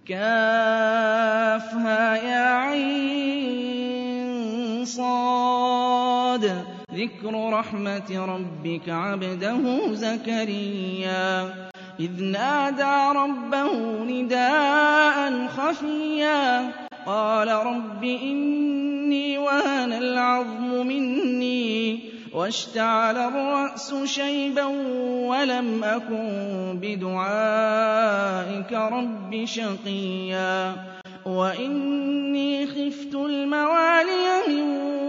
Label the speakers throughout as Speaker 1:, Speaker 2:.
Speaker 1: كهيعص ذكر رحمة ربك عبده زكريا إذ نادى ربه نداء خفيا قال رب إني وهن العظم مني واشتعل الرأس شيبا ولم أكن بدعائك رب شقيا وإني خفت الموالي من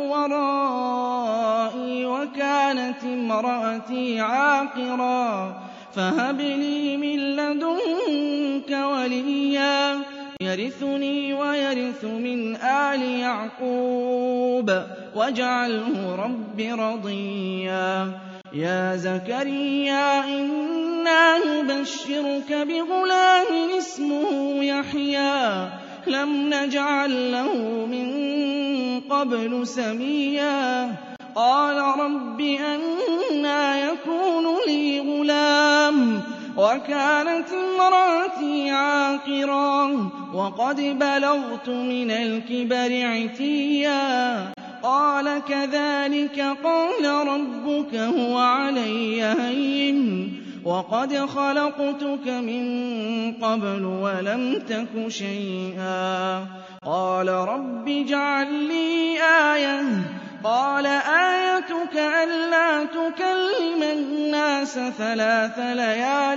Speaker 1: ورائي وكانت امرأتي عاقرا فهب لي من لدنك وليا يرثني ويرث من آل يعقوب واجعله رب رضيا يا زكريا إنا نبشرك بغلام اسمه يحيى لم نجعل له من قبل سميا قال رب أنى يكون لي غلام وكانت امرأتي عاقرا وقد بلغت من الكبر عتيا قال كذلك قال ربك هو علي هين وقد خلقتك من قبل ولم تك شيئا قال رب اجعل لي آية قال آيتك ألا تكلم الناس 3 ليال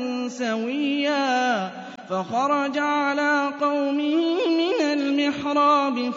Speaker 1: سويا فخرج على قومه من المحراب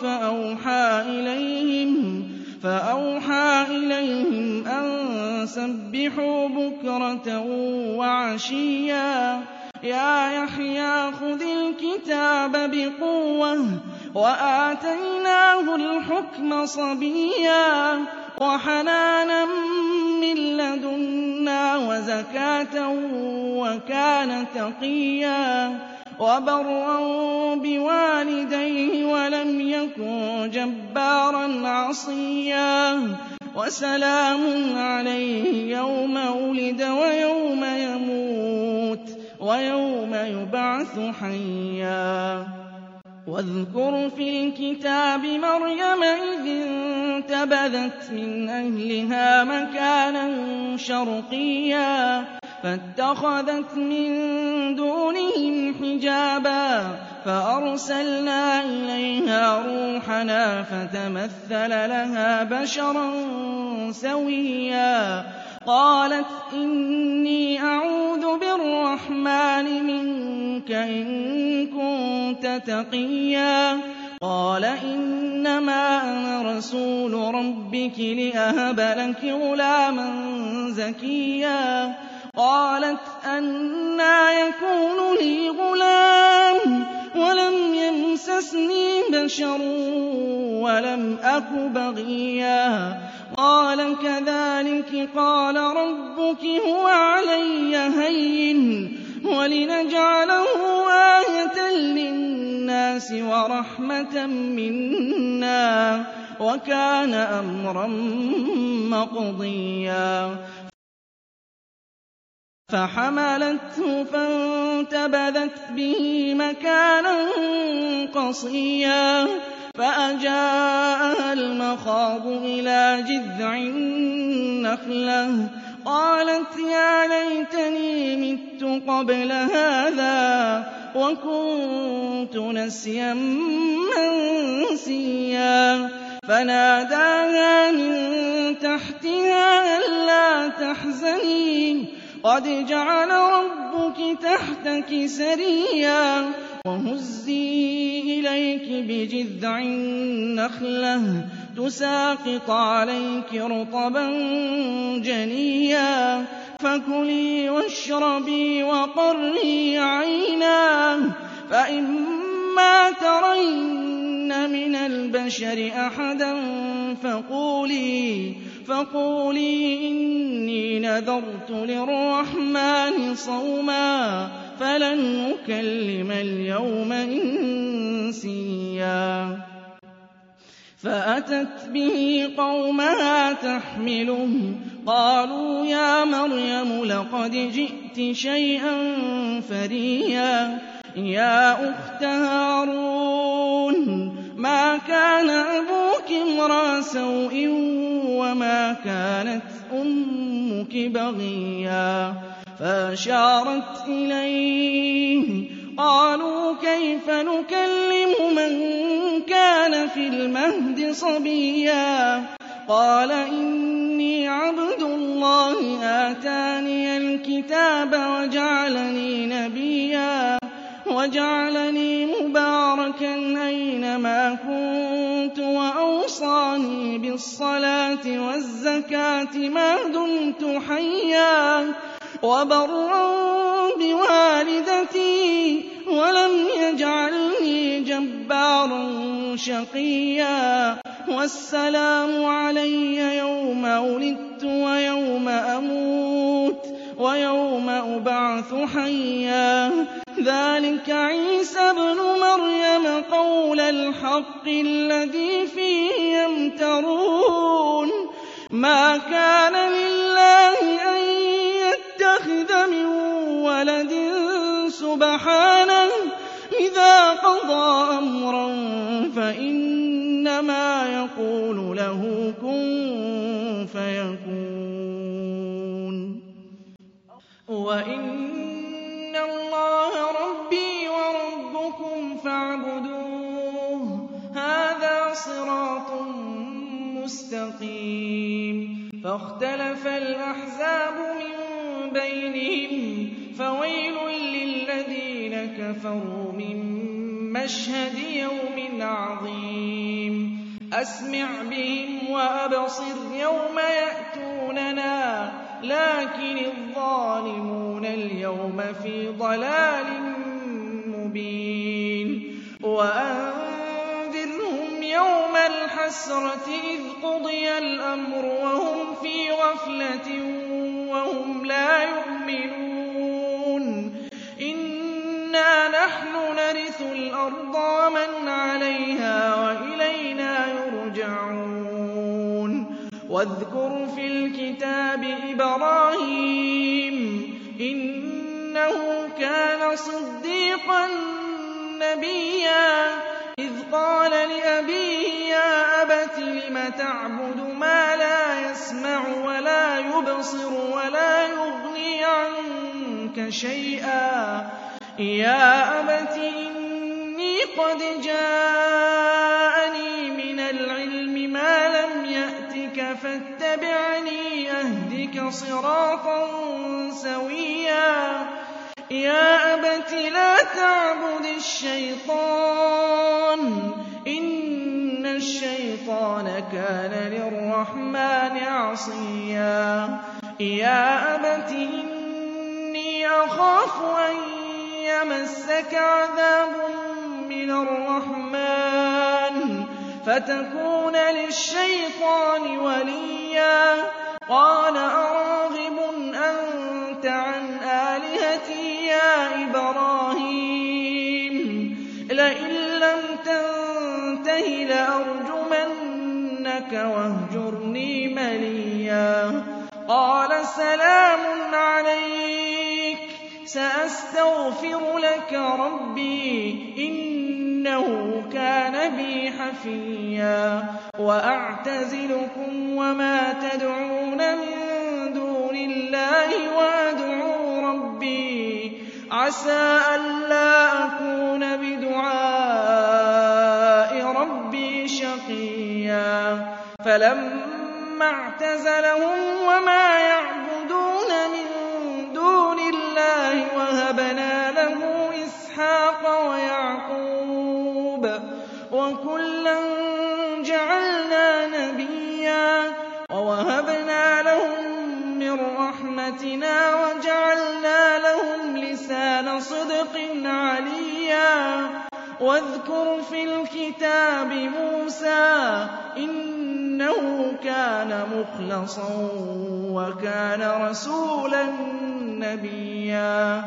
Speaker 1: فأوحى إليهم أن سبحوا بكرة وعشيا يا يحيى خذ الكتاب بقوة وآتيناه الحكم صبيا وحنانا من لدنا وزكاة وكان تقيا وبرا بوالديه ولم يكن جبارا عصيا وسلام عليه يوم ولد ويوم يموت ويوم يبعث حيا واذكر في الكتاب مريم إذ انتبذت من أهلها مكانا شرقيا فاتخذت من دونهم حجابا فأرسلنا إليها روحنا فتمثل لها بشرا سويا قالت إني أعوذ بالرحمن منك إن كنت تقيا قال إنما أنا رسول ربك لأهب لك غلاما زكيا قالت أنى يكون لي غلام ولم يمسسني بشر ولم أك بغيا قال كذلك قال ربك هو علي هين ولنجعله آية للناس ورحمة منا وكان أمرا مقضيا فحملته فانتبذت به مكانا قصيا فأجاءها المخاض إلى جذع النخلة قالت يا ليتني مت قبل هذا وكنت نسيا منسيا فناداها من تحتها ألا تحزني قد جعل ربك تحتك سريا وهزي إليك بجذع النخلة تساقط عليك رطبا جنيا فكلي واشربي وقري عينا فإما ترين من البشر أحدا فقولي إني نذرت للرحمن صوما فلن نكلم اليوم إنسيا فأتت به قومها تحمله قالوا يا مريم لقد جئت شيئا فريا يَا أُخْتَ هَارُونَ مَا كَانَ أَبُوكِ امْرَأَ سَوْءٍ وَمَا كَانَتْ أُمُّكِ بَغِيًّا فَأَشَارَتْ إِلَيْهِ قَالُوا كَيْفَ نُكَلِّمُ مَن كَانَ فِي الْمَهْدِ صَبِيًّا قَالَ إِنِّي عَبْدُ اللَّهِ آتَانِيَ الْكِتَابَ وَجَعَلَنِي نَبِيًّا وَجَعَلَنِي مُبَارَكًا أَيْنَمَا كُنتُ وَأَوْصَانِي بِالصَّلَاةِ وَالزَّكَاةِ مَا دُمْتُ حَيًّا وَبَرًّا بِوَالِدَتِي وَلَمْ يَجْعَلْنِي جَبَّارًا شَقِيًّا وَالسَّلَامُ عَلَيَّ يَوْمَ وُلِدتُّ وَيَوْمَ أَمُوتُ وَيَوْمَ أُبْعَثُ حَيًّا ذَٰلِكَ عِيسَى ابْنُ مَرْيَمَ قَوْلَ الْحَقِّ الَّذِي فِيهِ يَمْتَرُونَ مَا كَانَ لِلَّهِ أَن يَتَّخِذَ مِن وَلَدٍ سُبْحَانَهُ إِذَا قَضَىٰ أَمْرًا فَإِنَّمَا يَقُولُ لَهُ كُن فَيَكُونُ وَإِنَّ اللَّهَ رَبِّي وَرَبُّكُمْ فَاعْبُدُوهُ هَٰذَا صِرَاطٌ مُّسْتَقِيمٌ فَاخْتَلَفَ الْأَحْزَابُ مِن بَيْنِهِمْ فَوَيْلٌ لِّلَّذِينَ كَفَرُوا مِن مَّشْهَدِ يَوْمٍ عَظِيمٍ أَسْمِعْ بِهِمْ وَأَبْصِرْ يَوْمَ يَأْتُونَنَا لَٰكِنِ الظَّالِمُونَ الْيَوْمَ فِي ضَلَالٍ مُّبِينٍ وَأَنذِرْهُمْ يَوْمَ الْحَسْرَةِ إِذْ قُضِيَ الْأَمْرُ وَهُمْ فِي غَفْلَةٍ وَهُمْ لَا يُؤْمِنُونَ إِنَّا نَحْنُ نَرِثُ الْأَرْضَ وَمَنْ عَلَيْهَا وَإِلَيْنَا يُرْجَعُونَ وَاذْكُرْ فِي الْكِتَابِ إِبْرَاهِيمَ إِنَّهُ كَانَ صِدِّيقًا نَّبِيًّا إِذْ قَالَ لِأَبِيهِ يَا أَبَتِ لِمَ تَعْبُدُ مَا لَا يَسْمَعُ وَلَا يُبْصِرُ وَلَا يُغْنِي عَنكَ شَيْئًا يَا أَبَتِ إِنِّي قَدْ جَاءَنِي مِنَ الْعِلْمِ مَا لَمْ يَأْتِكَ فَاتَّبِعْنِي أَهْدِكَ صِرَاطًا سَوِيًّا يَا أَبَتِ لَا تَعْبُدِ الشَّيْطَانَ إِنَّ الشَّيْطَانَ كَانَ لِلرَّحْمَٰنِ عَصِيًّا يَا أَبَتِ إِنِّي أَخَافُ أَن يَمَسَّكَ عَذَابٌ مِّنَ الرَّحْمَٰنِ فَتَكُونَ لِلشَّيْطَانِ وَلِيًّا قَالَ أَرَاغِبٌ أَنتَ عَنْ آلِهَتِي يَا إِبْرَاهِيمُ لَئِن لَّمْ تَنتَهِ لَأَرْجُمَنَّكَ وَاهْجُرْنِي مَلِيًّا قَالَ سَلَامٌ عَلَيْكَ سَأَسْتَغْفِرُ لَكَ رَبِّي إِنَّهُ كَانَ بِي حَفِيًّا وَأَعْتَزِلُكُمْ وَمَا تَدْعُونَ مِن دُونِ اللَّهِ وَأَدْعُو رَبِّي عَسَىٰ أَلَّا أَكُونَ بِدُعَاءِ رَبِّي شَقِيًّا فَلَمَّا اعْتَزَلَهُمْ وَمَا يَعْبُدُونَ مِن دُونِ اللَّهِ وَهَبْنَا لَهُ إِسْحَاقَ وَيَعْقُوبَ وَكُلًّا جَعَلْنَا نَبِيًّا وَوَهَبْنَا لَهُم مِّن رَّحْمَتِنَا وَجَعَلْنَا لَهُمْ لِسَانَ صِدْقٍ عَلِيًّا وَاذْكُرْ فِي الْكِتَابِ مُوسَىٰ إِنَّهُ كَانَ مُخْلَصًا وَكَانَ رَسُولًا نَّبِيًّا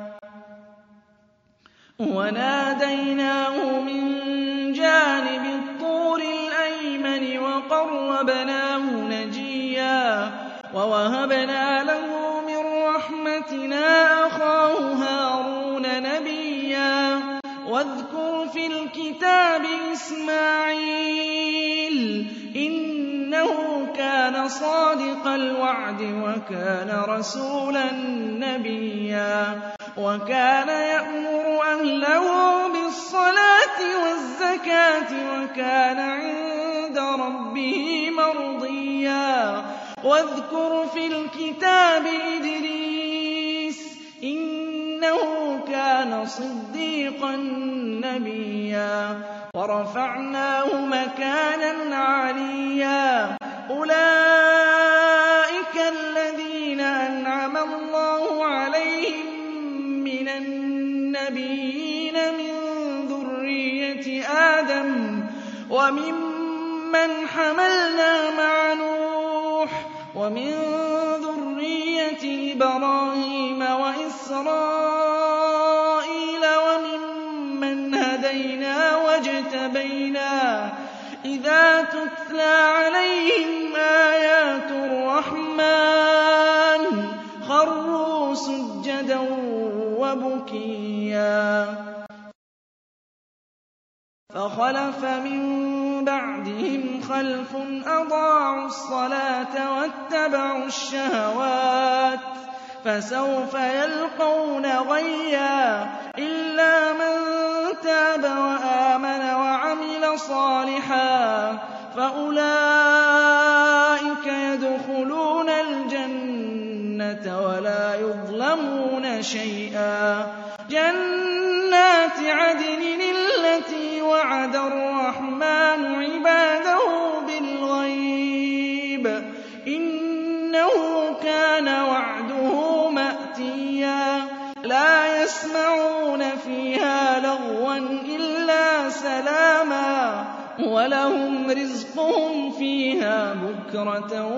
Speaker 1: وَنَادَيْنَاهُ مِن جَانِبِ الطُّورِ الْأَيْمَنِ وَقَرَّبْنَاهُ نَجِيًّا وَوَهَبْنَا لَهُ مِن رَّحْمَتِنَا أَخَاهُ هَارُونَ نَبِيًّا واذكر في الكتاب إسماعيل إنه كان صادق الوعد وكان رسولا نبيا وكان يأمر أهله بالصلاة والزكاة وكان عند ربه مرضيا واذكر في الكتاب إدريس إنه كان صديقا نبيا ورفعناه مكانا عليا أولئك الذين أنعم الله عليهم من النبيين من ذرية آدم وممن حملنا مع نوح ومن ذرية إبراهيم وإسرائيل وممن هدينا واجتبينا إذا تتلى عليهم آيات الرحمن خروا سجدا وبكيا فخلف من بعدهم خلف أضاعوا الصلاة واتبعوا الشهوات فسوف يلقون غيا إلا من تاب وآمن وعمل صالحا فأولئك يدخلون الجنة ولا يظلمون شيئا جنات عدن التي وعد الرحمن عباده بالغيب إنه كان وعده مأتيا لا يسمعون فيها لغوا إلا سلاما ولهم رزقهم فيها بكرة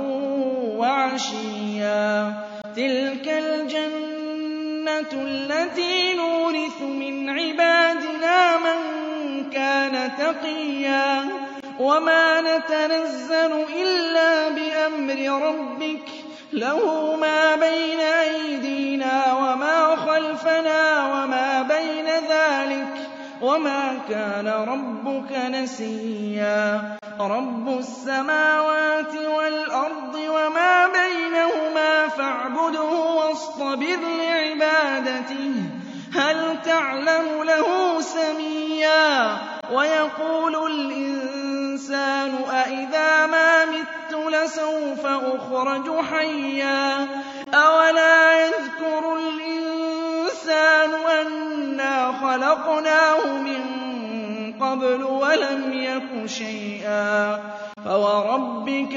Speaker 1: وعشيا تلك الجنة التي نورث من عبادنا من كان تقيا وما نتنزل إلا بأمر ربك له ما بين أيدينا وما خلفنا وما بين ذلك وما كان ربك نسيا رب السماوات والأرض وما بينهما فاعبده واصطبر لعبادته هل تعلم له سميا ويقول الإنسان أإذا ما مت لسوف أخرج حيا أولا يذكر الإنسان أنا خلقناه من قبل ولم يك شيئا فوربك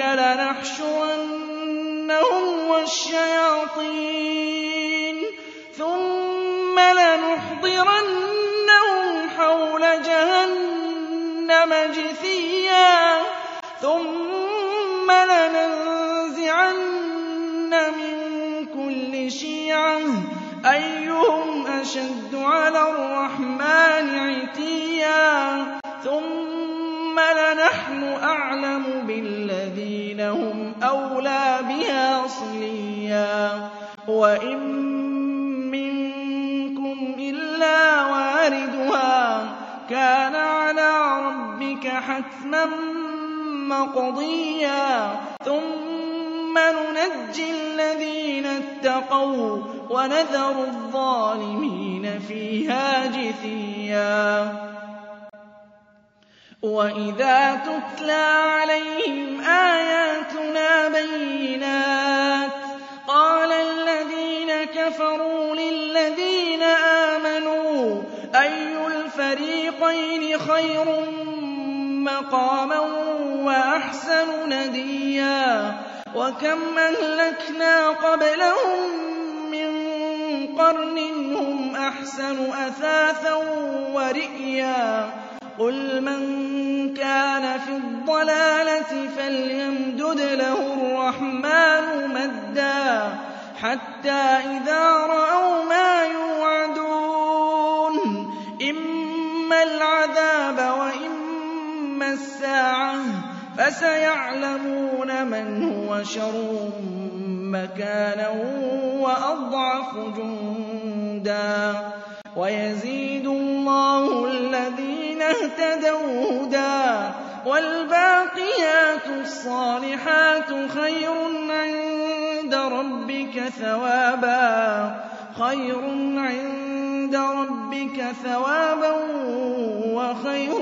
Speaker 1: لنحشرنهم والشياطين ثم لنحضرنهم حول جهنم جثيا ثم لننزعن من كل شيعة أيهم أشد على الرحمن عتيا ثم لنحن أعلم بالذين هم أولى بها صليا وإن منكم إلا واردها كان على ربك حتما مقضيا ثم ننجي الذين اتقوا ونذر الظالمين فيها جثيا وإذا تتلى عليهم آياتنا بينات قال الذين كفروا للذين آمنوا أي الفريقين خير مقاما وأحسن نديا وكم أهلكنا قبلهم من قرن هم أحسن أثاثا ورئيا قل من كان في الضلالة فليمدد له الرحمن مدا حتى إذا رأوا ما يوعدون إما العذاب وإما الساعة فسيعلمون من هو شر مكانا وأضعف جندا ويزيد الله الَّذِينَ اهْتَدَوْا هُدًى وَالْبَاقِيَاتُ الصَّالِحَاتُ خَيْرٌ عِندَ رَبِّكَ ثَوَابًا وَخَيْرٌ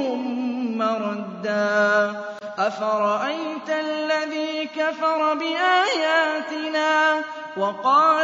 Speaker 1: مَّرَدًّا أَفَرَأَيْتَ الَّذِي كَفَرَ بِآيَاتِنَا وَقَالَ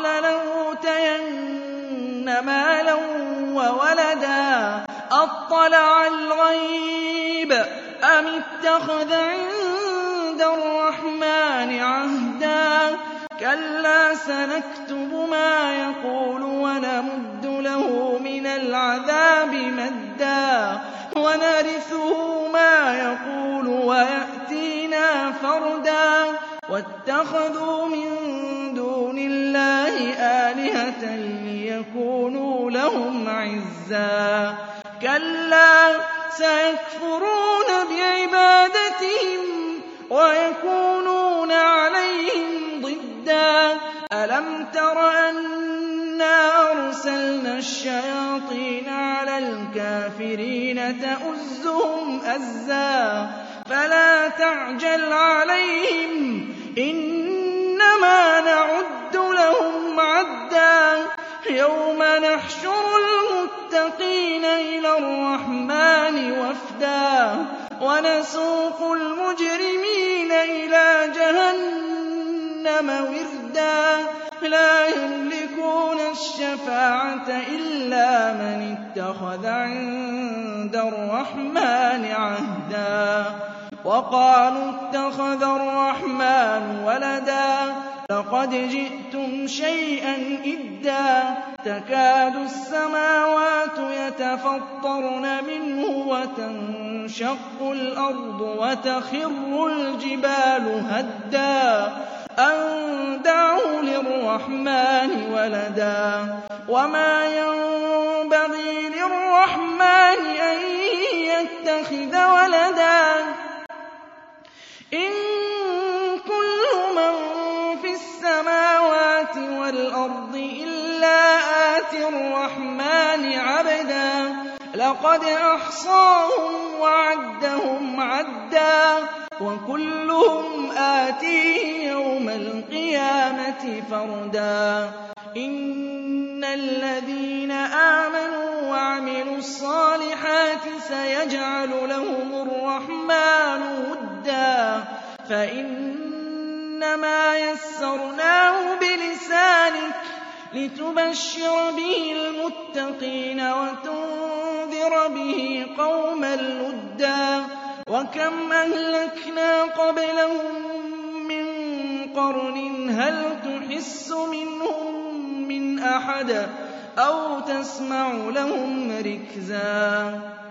Speaker 1: لَأُوتَيَنَّ مَالًا وَوَلَدًا أَطَّلَعَ الْغَيْبَ أَمِ اتَّخَذَ عِندَ الرَّحْمَٰنِ عَهْدًا كَلَّا سَنَكْتُبُ مَا يَقُولُ وَنَمُدُّ لَهُ مِنَ الْعَذَابِ مَدًّا وَنَرِثُهُ مَا يَقُولُ وَيَأْتِينَا فَرْدًا وَاتَّخَذُوا مِن دُونِ اللَّهِ آلِهَةً لِّيَكُونُوا لَهُمْ عِزًّا كَلَّا سَيَكْفُرُونَ بِعِبَادَتِهِمْ وَيَكُونُونَ عَلَيْهِمْ ضِدًّا أَلَمْ تَرَ أَنَّا أَرْسَلْنَا الشَّيَاطِينَ عَلَى الْكَافِرِينَ تَؤُزُّهُمْ أَزًّا فَلَا تَعْجَلْ عَلَيْهِمْ إِنَّمَا نَعُدُّ لَهُمْ عَدًّا يَوْمَ نَحْشُرُ الْمُتَّقِينَ إِلَى الرَّحْمَٰنِ وَفْدًا وَنَسُوقُ الْمُجْرِمِينَ إِلَىٰ جَهَنَّمَ وِرْدًا لَّا يَمْلِكُونَ الشَّفَاعَةَ إِلَّا مَنِ اتَّخَذَ عِندَ الرَّحْمَٰنِ عَهْدًا وَقَالُوا اتَّخَذَ الرَّحْمَٰنُ وَلَدًا لَّقَدْ جِئْتُمْ شَيْئًا إِدًّا تَكَادُ السَّمَاوَاتُ يَتَفَطَّرْنَ مِنْهُ وَتَنشَقُّ الْأَرْضُ وَتَخِرُّ الْجِبَالُ هَدًّا أَن دَعَوْا لِلرَّحْمَٰنِ وَلَدًا وَمَا يَنبَغِي لِلرَّحْمَٰنِ أَن يَتَّخِذَ وَلَدًا إِن كُلُّ مَن فِي السَّمَاوَاتِ وَالْأَرْضِ إِلَّا آتِي الرَّحْمَٰنِ عَبْدًا لَّقَدْ أَحْصَاهُمْ وَعَدَّهُمْ عَدًّا وَكُلُّهُمْ آتِيهِ يَوْمَ الْقِيَامَةِ فَرْدًا إِنَّ الَّذِينَ آمَنُوا وَعَمِلُوا الصَّالِحَاتِ سَيَجْعَلُ لَهُمُ الرَّحْمَٰنُ وُدًّا فَإِنَّمَا يَسَّرْنَاهُ بِلِسَانِكَ لِتُبَشِّرَ بِهِ الْمُتَّقِينَ وَتُنذِرَ بِهِ قَوْمًا لُّدًّا وَكَمْ أَهْلَكْنَا قَبْلَهُم مِّن قَرْنٍ هَلْ تُحِسُّ مِنْهُم مِّنْ أَحَدٍ أَوْ تَسْمَعُ لَهُمْ رِكْزًا